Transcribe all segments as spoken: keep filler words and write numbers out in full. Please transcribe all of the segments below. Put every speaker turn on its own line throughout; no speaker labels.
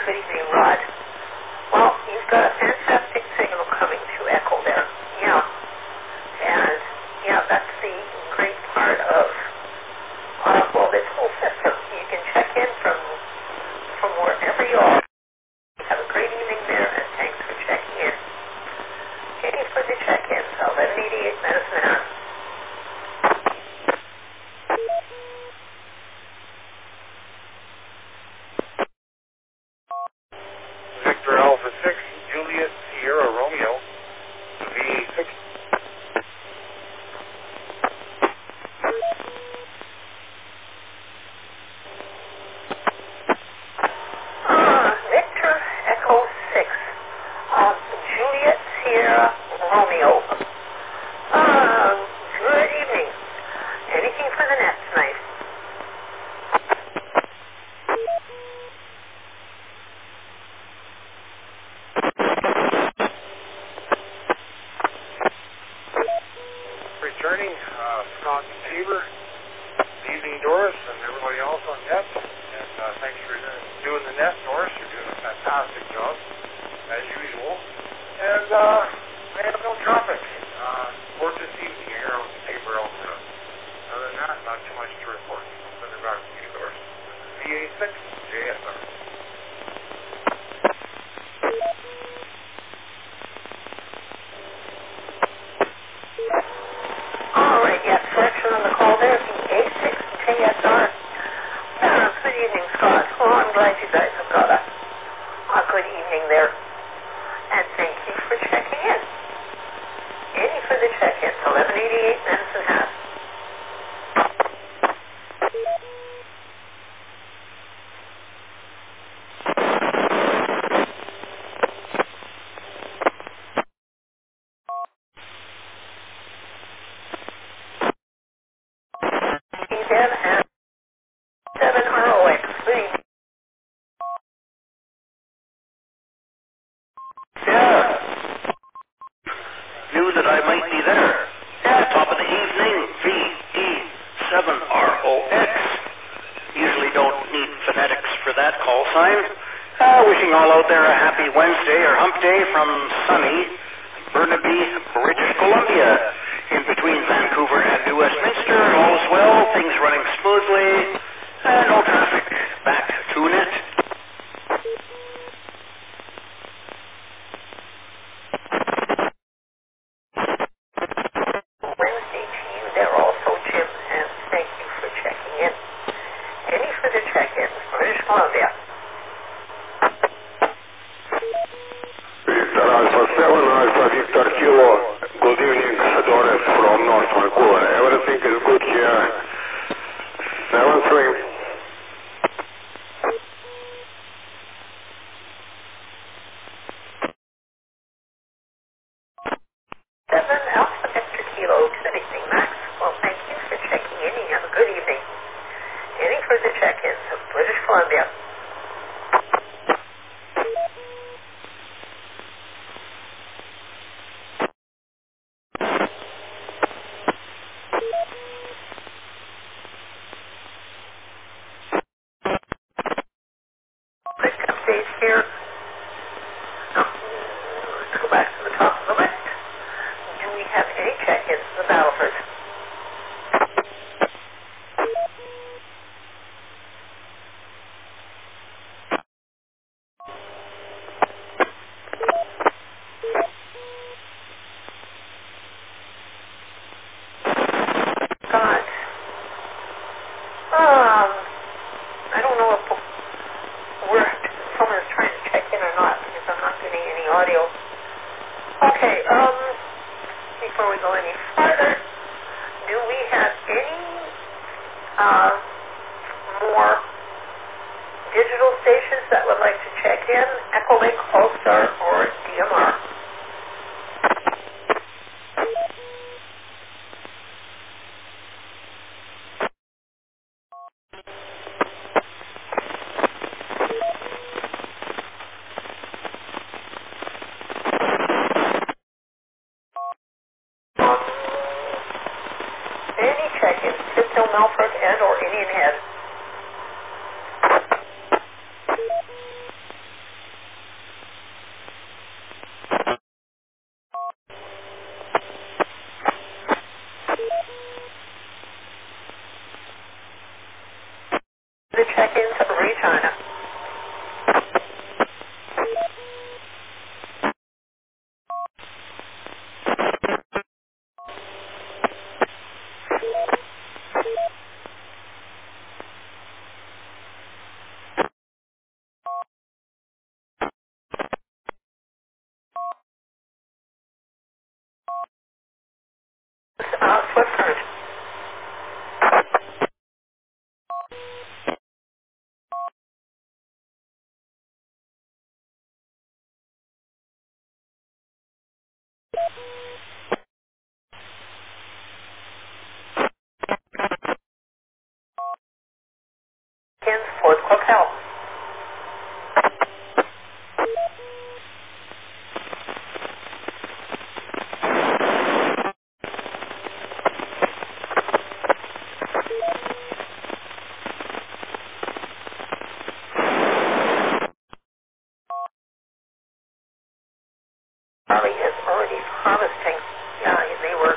Good evening, Rod. Well, you've got a fantastic signal coming to Echo there. Yeah. And, yeah, that's the great part of, uh, well, this whole system. You can check in from, from wherever you are. Have a great evening there, and thanks for checking in. Any further check-ins, eleven eighty-eight Medicine Hat.
Victor Alpha six, Juliet Sierra Romeo, V six.
Uh, Victor Echo six, uh, Juliet Sierra Romeo. Uh, good evening. Anything for the net tonight?
Returning, uh, Scott Tabor, evening Doris, and everybody else on net. And uh, thanks for doing the net, Doris. You're doing a fantastic job, as usual. And uh, I have no traffic. Uh, work this evening here on the Tabor Alpha. Other than that, not too much to report. I'll send it back to you, Doris. This is V A six, J S R.
All right, yeah, selection on the call there, the A six J S R. Uh, good evening, Scott. Well, I'm glad you guys have got a, a good evening there. And thank you for checking in. Any further check-ins, eleven eighty-eight Medicine Hat. Then at seven R O X. Good evening.
Yeah. Knew that I might be there. Yeah, top of the evening, V E seven R O X. Usually don't need phonetics for that call sign. Uh, wishing all out there a happy Wednesday or hump day from sunny Burnaby, British Columbia. In between Vancouver and New Westminster, all's well, things running smoothly, uh, no traffic. Back to net.
Wednesday to you there also, Jim, and thank you for checking in. Any further check-ins, British Columbia.
Victor Alpha seven, Alpha Victor Kilo. Good evening, Doris from North Vancouver. Everything is good here. seven three.
seven Alpha Victor Kilo. Good evening, Max. Well, thank you for checking in. You have a good evening. Any further check-ins of British Columbia? Quick update here. Oh, let's go back to the top of the list. Do we have any check-ins of the Battleford? God. Um, I don't know if we're, someone is trying to check in or not because I'm not getting any audio. Okay, um, before we go any further, do we have any uh, more digital stations that would like to check in? Echolink, Polestar, or D M R? Any check-ins, Tipton, Melford, and or Indian Head? check-ins of Regina. Uh, Switzerland. Check-ins Fort Hotel. Charlie is already harvesting. Yeah, they were.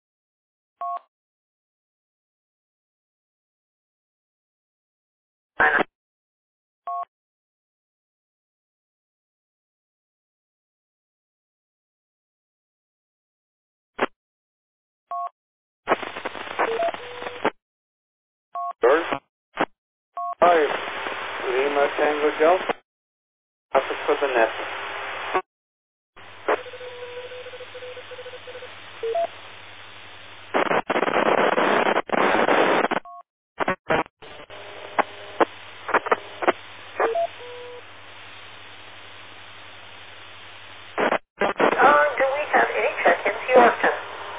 George? Hi. Lima Tango Delta. Office for the net.
Uh, do we have any check-ins, Houston?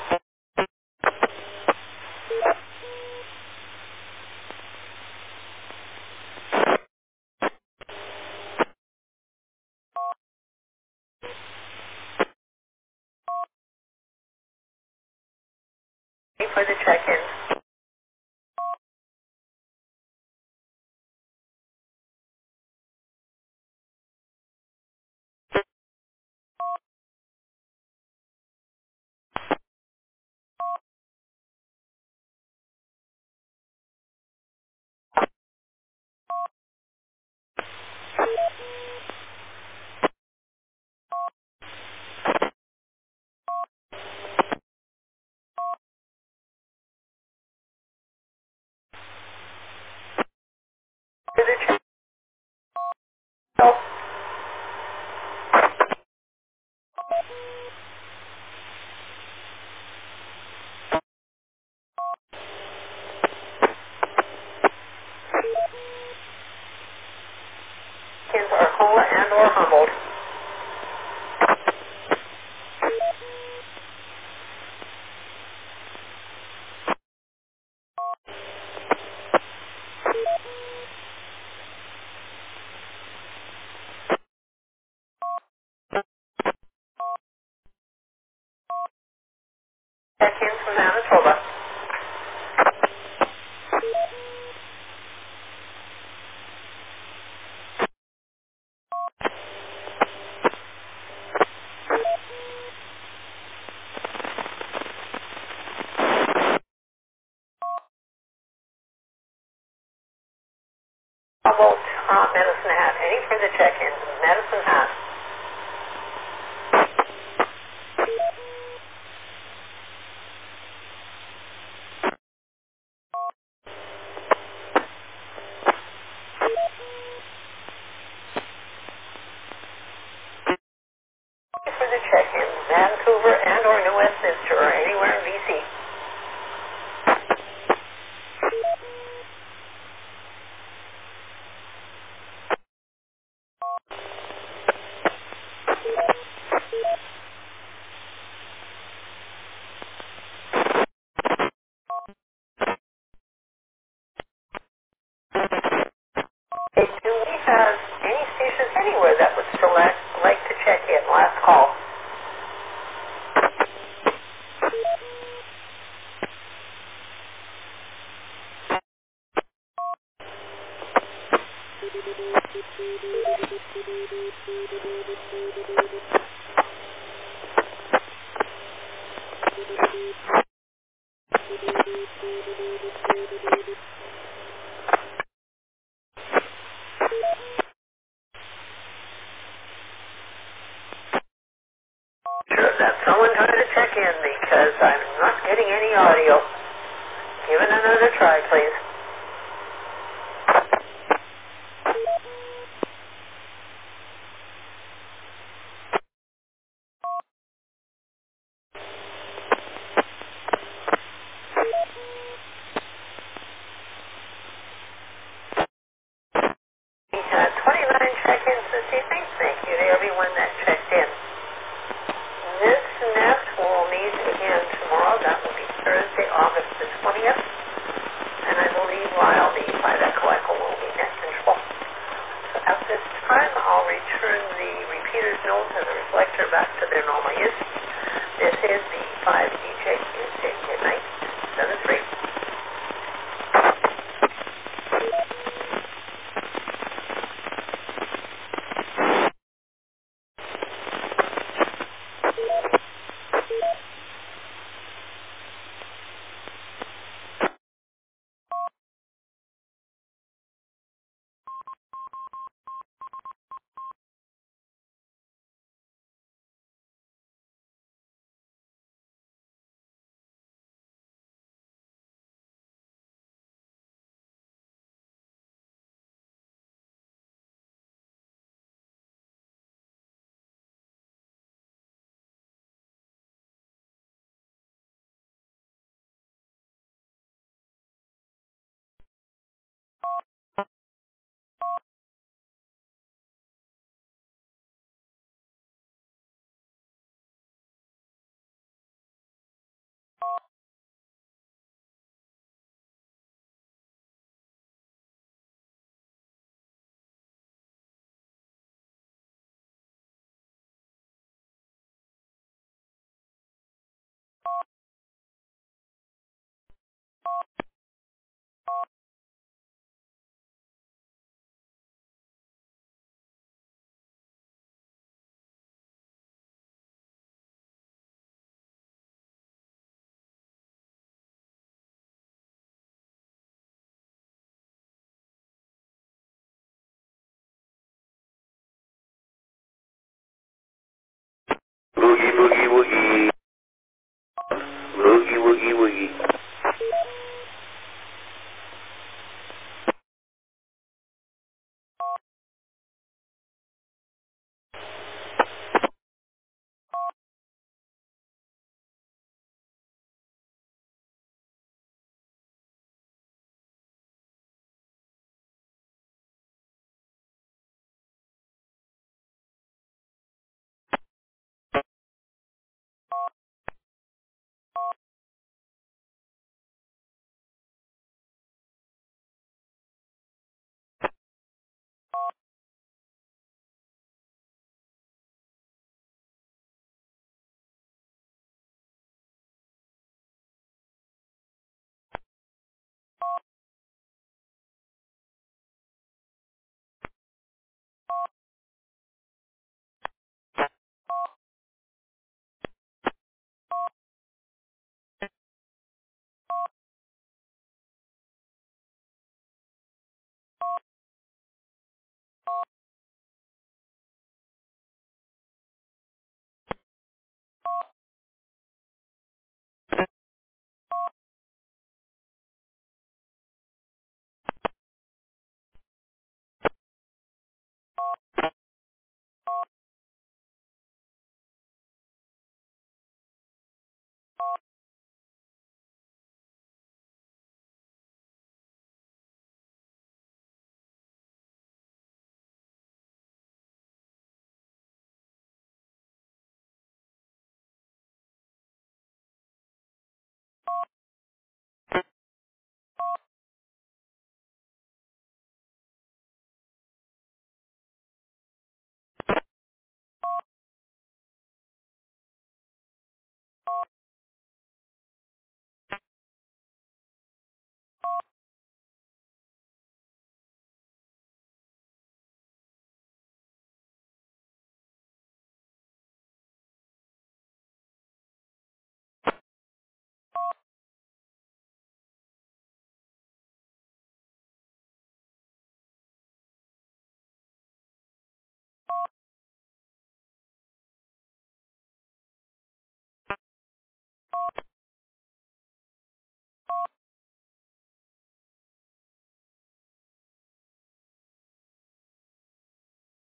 Any for the check-ins? For the check-ins, are Cola and or Humboldt. Check-ins from Manitoba. Humboldt, uh, Medicine Hat. Any for the check-ins? Medicine Hat. Any for the check-ins? Vancouver and or New Westminster or anywhere in B C. Okay, do we have any stations anywhere that would still like, like to check in? Last call. that's someone trying to check in because I'm not getting any audio. Give it another try, please. We had twenty-nine check-ins this evening. Thank you to everyone that checked in. This nest will meet again tomorrow. That will be Thursday, August the twentieth. And I believe Lyle, the five Echo Echo, will be net control. So at this time, I'll return the repeater's notes and the reflector back to their normal use. This is the five D J. You say good night. seven three.
Boogie, boogie, woogie. Boogie, woogie, woogie.